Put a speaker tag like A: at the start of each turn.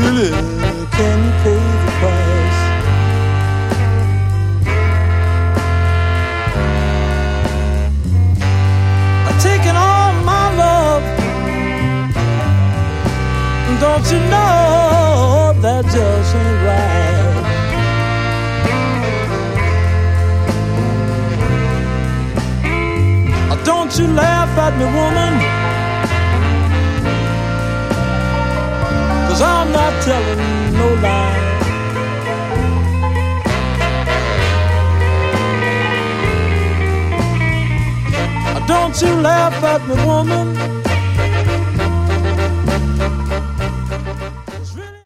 A: Really, can you pay the price? I've taken all my love. Don't you know that just ain't right? Don't you laugh at me, woman, 'cause I'm not telling no lie. Don't you laugh at me, woman,